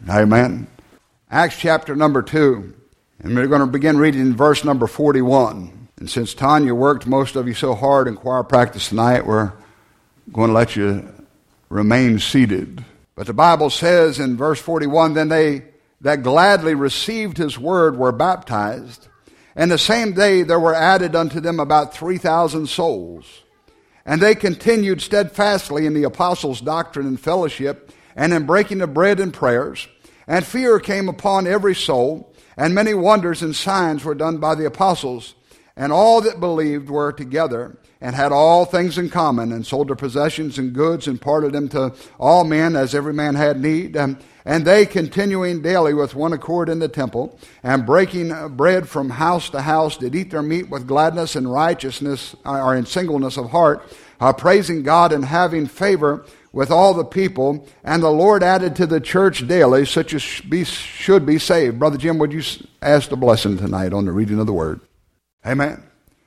Amen. Acts chapter number 2. And we're going to begin reading in verse number 41. And since Tanya worked most of you so hard in choir practice tonight, we're going to let you remain seated. But the Bible says in verse 41, then they that gladly received his word were baptized. And the same day there were added unto them about 3,000 souls. And they continued steadfastly in the apostles' doctrine and fellowship, and in breaking of bread and prayers. And fear came upon every soul, and many wonders and signs were done by the apostles. And all that believed were together, and had all things in common, and sold their possessions and goods, and parted them to all men as every man had need. And they, continuing daily with one accord in the temple, and breaking bread from house to house, did eat their meat with gladness and righteousness, or in singleness of heart, praising God and having favor with all the people. And the Lord added to the church daily such as should be saved. Brother Jim, would you ask the blessing tonight on the reading of the word? Amen.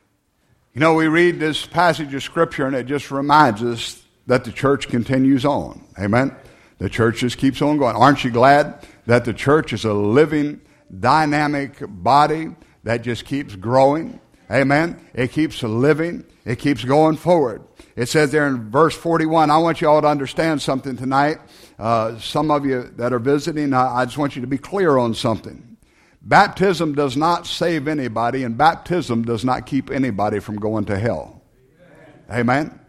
You know, we read this passage of Scripture and it just reminds us that the church continues on. Amen. The church just keeps on going. Aren't you glad that the church is a living, dynamic body that just keeps growing? Amen. It keeps living. It keeps going forward. It says there in verse 41, I want you all to understand something tonight. Some of you that are visiting, I just want you to be clear on something. Baptism does not save anybody, and baptism does not keep anybody from going to hell. Amen.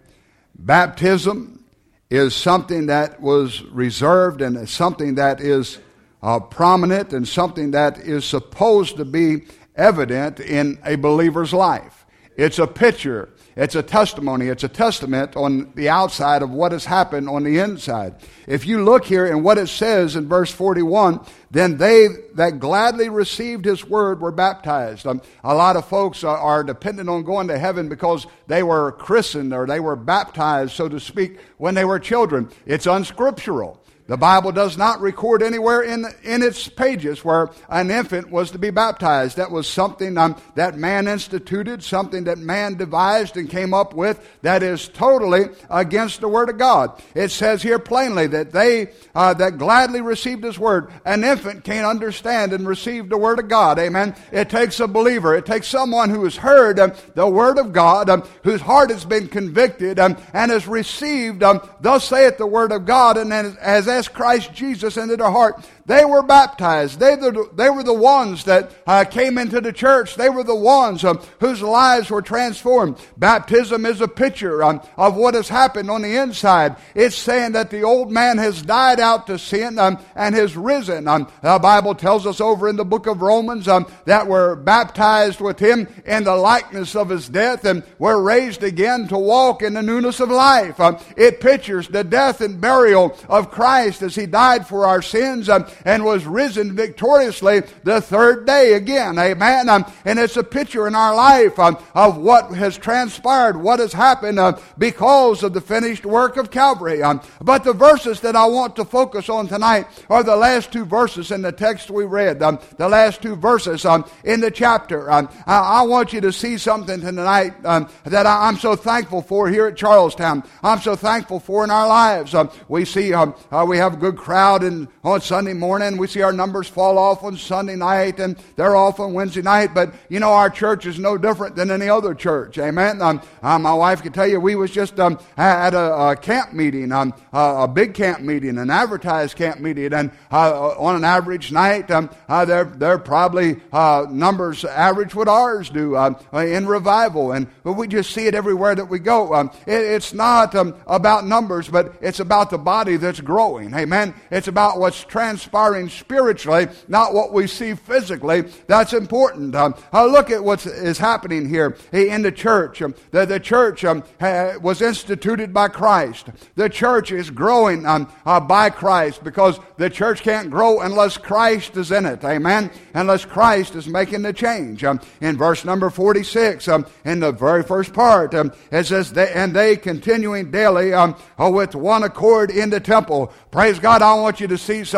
Baptism is something that was reserved, and something that is prominent, and something that is supposed to be evident in a believer's life. It's a picture. It's a testimony. It's a testament on the outside of what has happened on the inside. If you look here in what it says in verse 41, then they that gladly received his word were baptized. A lot of folks are dependent on going to heaven because they were christened or they were baptized, so to speak, when they were children. It's unscriptural. The Bible does not record anywhere in its pages where an infant was to be baptized. That was something that man instituted, something that man devised and came up with that is totally against the Word of God. It says here plainly that they that gladly received his word. An infant can't understand and receive the Word of God. Amen. It takes a believer. It takes someone who has heard the Word of God, whose heart has been convicted and has received, thus saith the Word of God, and as Christ Jesus into their heart. They were baptized. They were the ones that came into the church. They were the ones whose lives were transformed. Baptism is a picture of what has happened on the inside. It's saying that the old man has died out to sin and has risen. The Bible tells us over in the book of Romans that we're baptized with him in the likeness of his death, and we're raised again to walk in the newness of life. It pictures the death and burial of Christ as he died for our sins and was risen victoriously the third day again. Amen. And it's a picture in our life of what has transpired, what has happened because of the finished work of Calvary. But the verses that I want to focus on tonight are the last two verses in the text we read, the last two verses in the chapter. I want you to see something tonight that I'm so thankful for here at Charlestown. I'm so thankful for in our lives. We see we have a good crowd on Sunday morning. We see our numbers fall off on Sunday night, and they're off on Wednesday night. But, you know, our church is no different than any other church. Amen. My wife could tell you we was just at a camp meeting, a big camp meeting, an advertised camp meeting. And on an average night, they're probably numbers average what ours do in revival. And we just see it everywhere that we go. It's not about numbers, but it's about the body that's growing. Amen. It's about what's transpiring spiritually, not what we see physically. That's important. Look at what is happening here in the church. The church was instituted by Christ. The church is growing by Christ, because the church can't grow unless Christ is in it. Amen. Unless Christ is making the change. In verse number 46, in the very first part, it says, and they continuing daily with one accord in the temple. Praise God, I want you to see something.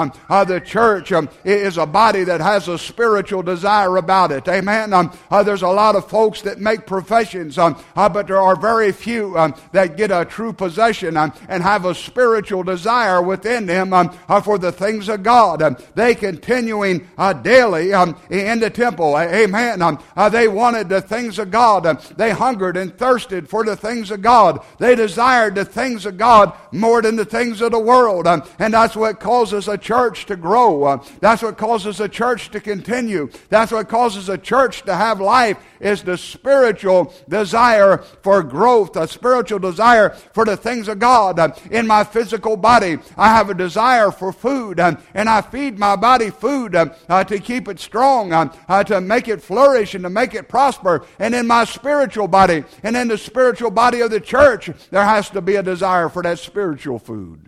The church is a body that has a spiritual desire about it. Amen. There's a lot of folks that make professions, but there are very few that get a true possession and have a spiritual desire within them for the things of God. They continuing daily in the temple. Amen. They wanted the things of God. They hungered and thirsted for the things of God. They desired the things of God more than the things of the world. And that's what causes a church to grow. That's what causes a church to continue. That's what causes a church to have life, is the spiritual desire for growth, a spiritual desire for the things of God. In my physical body, I have a desire for food, and I feed my body food to keep it strong, to make it flourish and to make it prosper. And in my spiritual body, and in the spiritual body of the church, there has to be a desire for that spiritual food.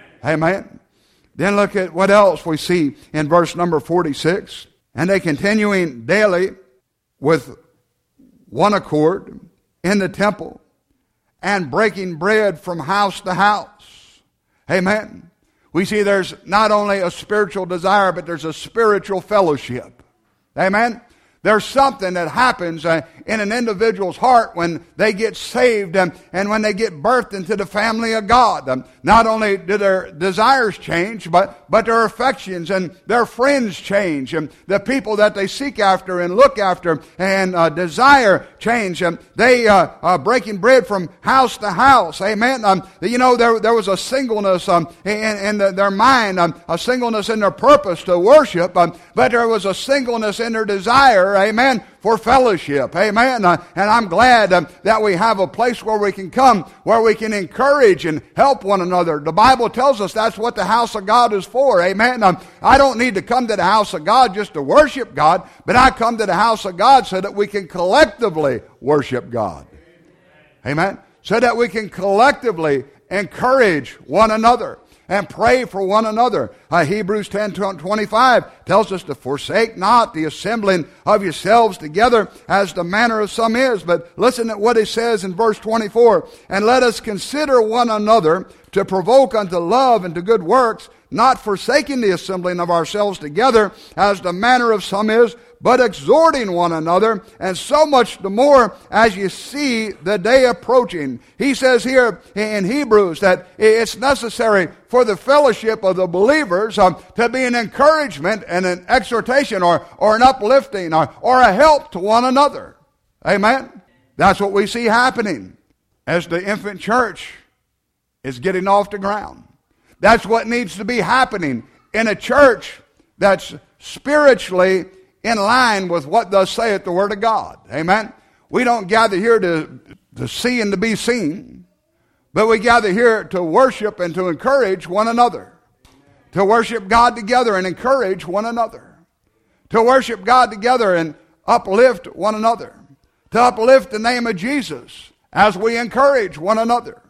Amen. Then look at what else we see in verse number 46. And they continuing daily with one accord in the temple and breaking bread from house to house. Amen. We see there's not only a spiritual desire, but there's a spiritual fellowship. Amen. There's something that happens in an individual's heart when they get saved and when they get birthed into the family of God. Not only do their desires change, but their affections and their friends change. And the people that they seek after and look after and desire change. They breaking bread from house to house. Amen. There was a singleness in their mind, a singleness in their purpose to worship, but there was a singleness in their desire, amen, for fellowship. Amen. And I'm glad that we have a place where we can come, where we can encourage and help one another. The Bible tells us that's what the house of God is for. Amen. I don't need to come to the house of God just to worship God, but I come to the house of God so that we can collectively worship God. Amen. So that we can collectively encourage one another and pray for one another. Hebrews 10:25 tells us to forsake not the assembling of yourselves together as the manner of some is. But listen at what it says in verse 24. And let us consider one another to provoke unto love and to good works, not forsaking the assembling of ourselves together as the manner of some is, but exhorting one another, and so much the more as you see the day approaching. He says here in Hebrews that it's necessary for the fellowship of the believers to be an encouragement and an exhortation or an uplifting or a help to one another. Amen? That's what we see happening as the infant church is getting off the ground. That's what needs to be happening in a church that's spiritually in line with what thus saith the Word of God. Amen? We don't gather here to see and to be seen, but we gather here to worship and to encourage one another. To worship God together and encourage one another. To worship God together and uplift one another. To uplift the name of Jesus as we encourage one another.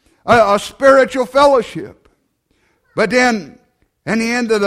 A spiritual fellowship. But then, in the end of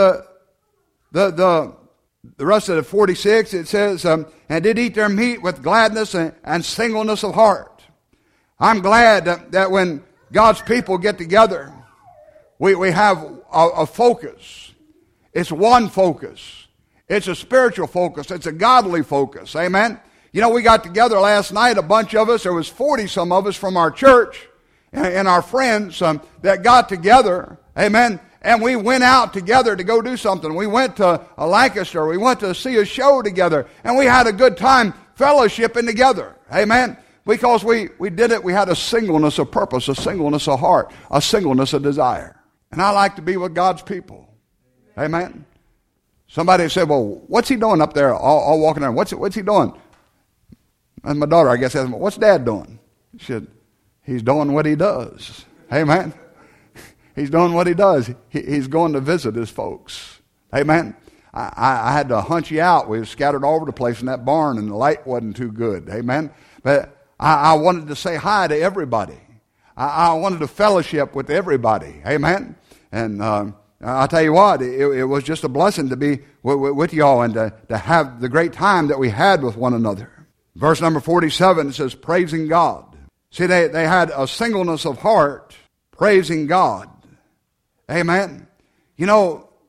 the rest of the 46, it says, and did eat their meat with gladness and singleness of heart. I'm glad that when God's people get together, we have a focus. It's one focus. It's a spiritual focus. It's a godly focus. Amen? We got together last night, a bunch of us. There was 40-some of us from our church and our friends that got together. Amen? And we went out together to go do something. We went to Lancaster. We went to see a show together. And we had a good time fellowshipping together. Amen? Because we did it, we had a singleness of purpose, a singleness of heart, a singleness of desire. And I like to be with God's people. Amen? Somebody said, well, what's he doing up there all walking around? What's he doing? And my daughter, I guess, asked me, what's Dad doing? She said, he's doing what he does. Amen? He's doing what he does. He's going to visit his folks. Amen? I had to hunt you out. We were scattered all over the place in that barn, and the light wasn't too good. Amen? But I wanted to say hi to everybody. I wanted to fellowship with everybody. Amen? And I'll tell you what, it was just a blessing to be with you all and to have the great time that we had with one another. Verse number 47, it says, praising God. See, they had a singleness of heart, praising God. Amen.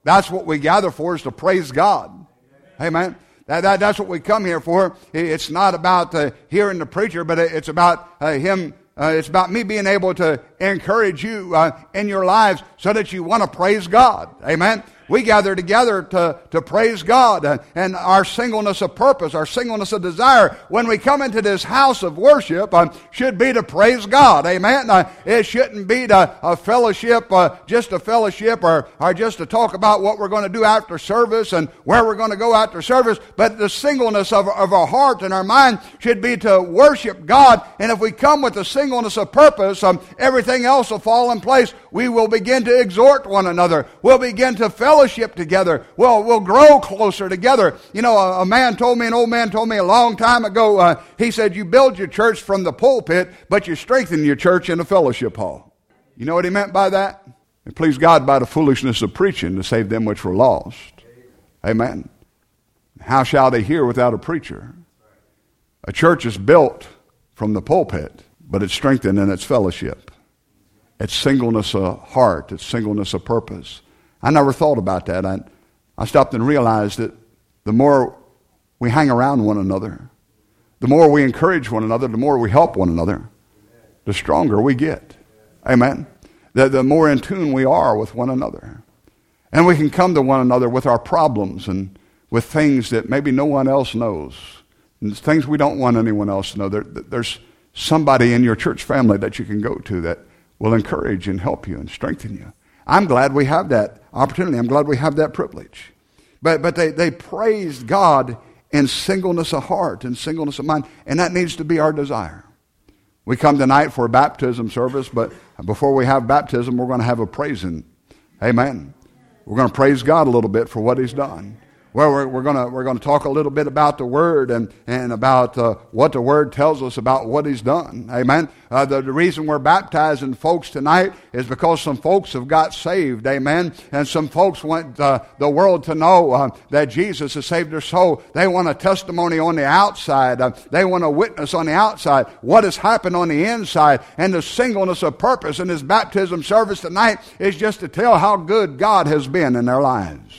That's what we gather for, is to praise God. Amen. That's what we come here for. It's not about hearing the preacher, but it's about him. It's about me being able to encourage you in your lives so that you want to praise God. Amen. We gather together to praise God, and our singleness of purpose, our singleness of desire, when we come into this house of worship, should be to praise God. Amen. It shouldn't be a fellowship, just a fellowship, or just to talk about what we're going to do after service and where we're going to go after service. But the singleness of our heart and our mind should be to worship God. And if we come with a singleness of purpose, everything else will fall in place. We will begin to exhort one another. We'll begin to fellowship together. We'll grow closer together. You know, an old man told me a long time ago, he said, you build your church from the pulpit, but you strengthen your church in the fellowship hall. You know what he meant by that? It pleased God by the foolishness of preaching to save them which were lost. Amen. How shall they hear without a preacher? A church is built from the pulpit, but it's strengthened in its fellowship. It's singleness of heart. It's singleness of purpose. I never thought about that. I stopped and realized that the more we hang around one another, the more we encourage one another, the more we help one another, the stronger we get. Amen. The more in tune we are with one another. And we can come to one another with our problems and with things that maybe no one else knows. And things we don't want anyone else to know. There's somebody in your church family that you can go to that will encourage and help you and strengthen you. I'm glad we have that opportunity. I'm glad we have that privilege. But they praised God in singleness of heart and singleness of mind, and that needs to be our desire. We come tonight for a baptism service, but before we have baptism, we're going to have a praising. Amen. We're going to praise God a little bit for what He's done. Well, we're going to talk a little bit about the Word and about what the Word tells us about what He's done. Amen. The reason we're baptizing folks tonight is because some folks have got saved. Amen. And some folks want the world to know that Jesus has saved their soul. They want a testimony on the outside. They want a witness on the outside. What has happened on the inside? And the singleness of purpose in this baptism service tonight is just to tell how good God has been in their lives.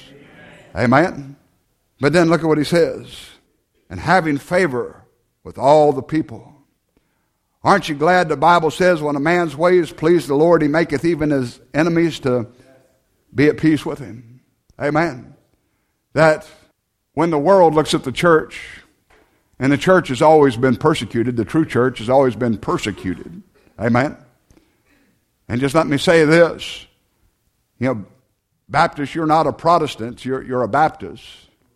Amen. But then look at what he says. And having favor with all the people. Aren't you glad the Bible says when a man's ways please the Lord, he maketh even his enemies to be at peace with him. Amen. That when the world looks at the church, and the church has always been persecuted, the true church has always been persecuted. Amen. And just let me say this. You know, Baptist, you're not a Protestant, you're a Baptist.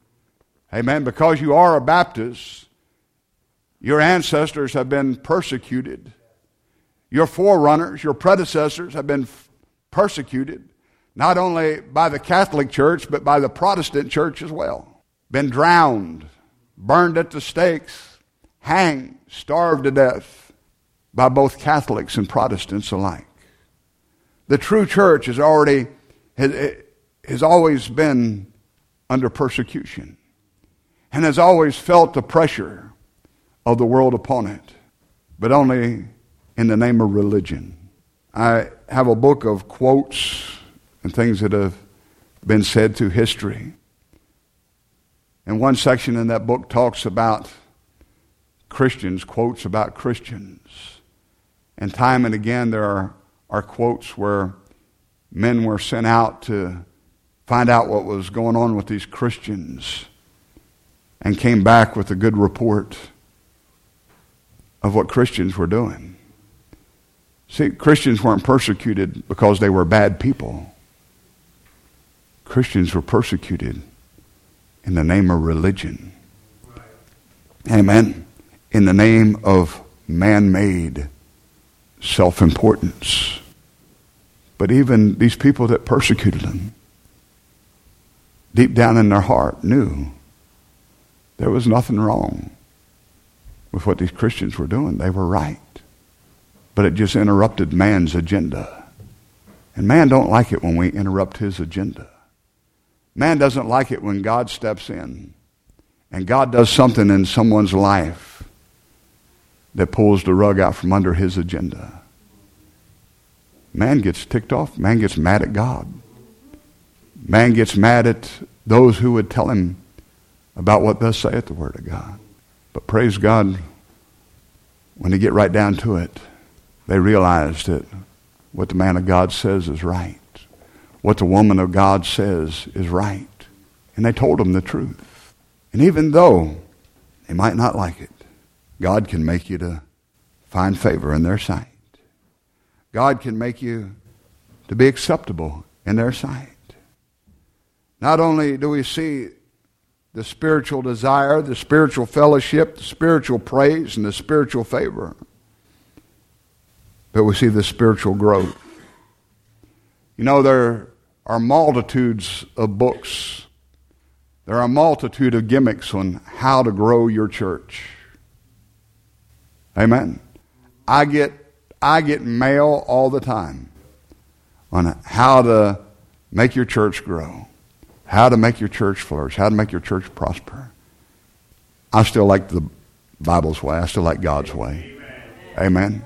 Amen. Because you are a Baptist, your ancestors have been persecuted. Your forerunners, your predecessors have been persecuted, not only by the Catholic Church, but by the Protestant Church as well. Been drowned, burned at the stakes, hanged, starved to death by both Catholics and Protestants alike. The true church has always been under persecution and has always felt the pressure of the world upon it, but only in the name of religion. I have a book of quotes and things that have been said through history. And one section in that book talks about Christians, quotes about Christians. And time and again there are quotes where men were sent out to find out what was going on with these Christians and came back with a good report of what Christians were doing. See, Christians weren't persecuted because they were bad people. Christians were persecuted in the name of religion. Amen. In the name of man-made self-importance. But even these people that persecuted them, deep down in their heart, knew there was nothing wrong with what these Christians were doing. They were right. But it just interrupted man's agenda. And man don't like it when we interrupt his agenda. Man doesn't like it when God steps in and God does something in someone's life that pulls the rug out from under his agenda. Man gets ticked off. Man gets mad at God. Man gets mad at those who would tell him about what thus saith the Word of God. But praise God, when they get right down to it, they realize that what the man of God says is right. What the woman of God says is right. And they told him the truth. And even though they might not like it, God can make you to find favor in their sight. God can make you to be acceptable in their sight. Not only do we see the spiritual desire, the spiritual fellowship, the spiritual praise, and the spiritual favor, but we see the spiritual growth. You know, there are multitudes of books. There are a multitude of gimmicks on how to grow your church. Amen. I get mail all the time on how to make your church grow, how to make your church flourish, how to make your church prosper. I still like the Bible's way. I still like God's way. Amen.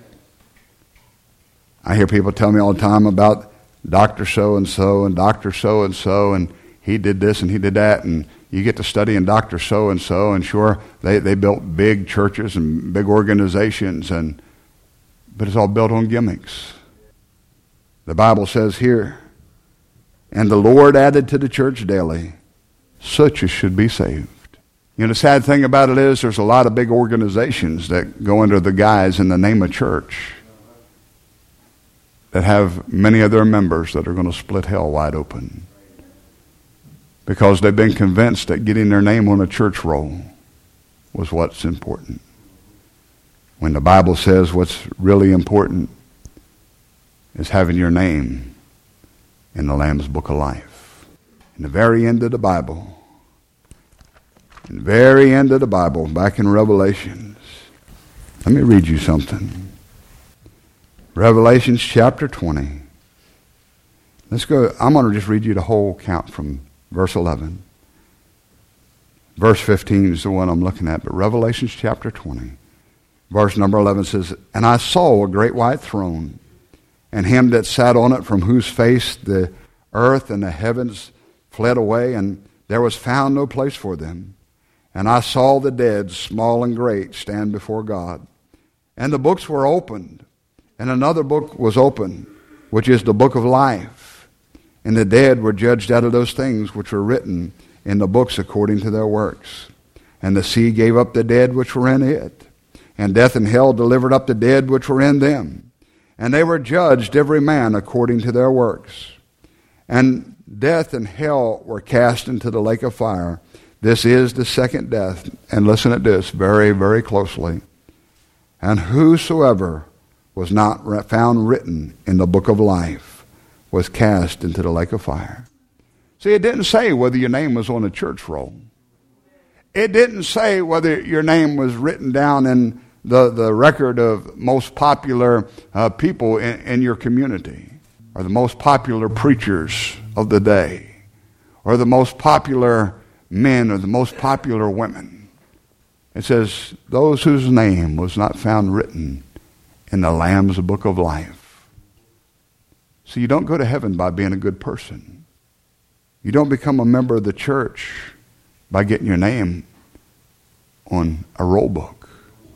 I hear people tell me all the time about Dr. So-and-so and Dr. So-and-so, and he did this and he did that, and you get to study in Dr. So-and-so, and sure, they built big churches and big organizations, but it's all built on gimmicks. The Bible says here, and the Lord added to the church daily such as should be saved. You know, the sad thing about it is there's a lot of big organizations that go under the guise in the name of church that have many of their members that are going to split hell wide open because they've been convinced that getting their name on a church roll was what's important. When the Bible says what's really important is having your name in the Lamb's Book of Life. In the very end of the Bible, back in Revelations, let me read you something. Revelations chapter 20. Let's go. I'm going to just read you the whole count from verse 11. Verse 15 is the one I'm looking at, but Revelations chapter 20. Verse number 11 says, and I saw a great white throne, and him that sat on it, from whose face the earth and the heavens fled away, and there was found no place for them. And I saw the dead, small and great, stand before God. And the books were opened, and another book was opened, which is the book of life. And the dead were judged out of those things which were written in the books according to their works. And the sea gave up the dead which were in it, and death and hell delivered up the dead which were in them. And they were judged every man according to their works. And death and hell were cast into the lake of fire. This is the second death. And listen at this very, very closely. And whosoever was not found written in the book of life was cast into the lake of fire. See, it didn't say whether your name was on a church roll. It didn't say whether your name was written down in the record of most popular people in your community, or the most popular preachers of the day, or the most popular men, or the most popular women. It says, those whose name was not found written in the Lamb's Book of Life. So you don't go to heaven by being a good person. You don't become a member of the church by getting your name on a roll book.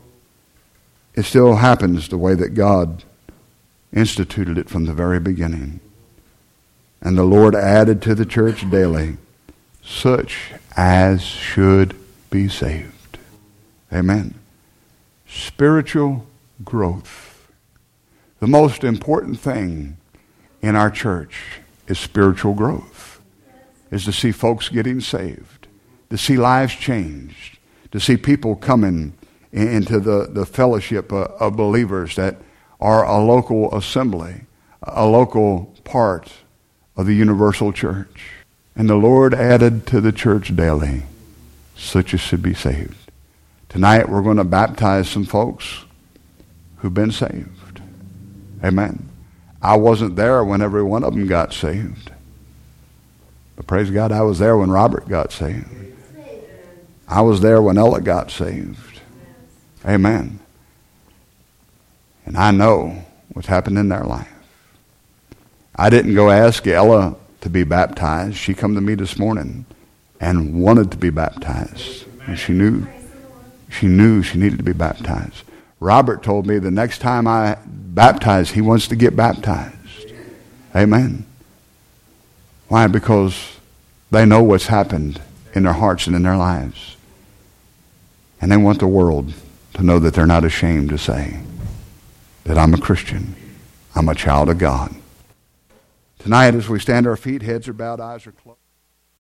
It still happens the way that God instituted it from the very beginning. And the Lord added to the church daily such as should be saved. Amen. Spiritual growth. The most important thing in our church is spiritual growth. Is to see folks getting saved, to see lives changed, to see people coming into the fellowship of believers that are a local assembly, a local part of the universal church. And the Lord added to the church daily such as should be saved. Tonight we're going to baptize some folks who've been saved. Amen. I wasn't there when every one of them got saved. But praise God, I was there when Robert got saved. I was there when Ella got saved. Amen. And I know what's happened in their life. I didn't go ask Ella to be baptized. She come to me this morning and wanted to be baptized. And she knew she needed to be baptized. Robert told me the next time I baptize, he wants to get baptized. Amen. Why? Because they know what's happened in their hearts and in their lives. And they want the world to know that they're not ashamed to say that I'm a Christian. I'm a child of God. Tonight, as we stand to our feet, heads are bowed, eyes are closed.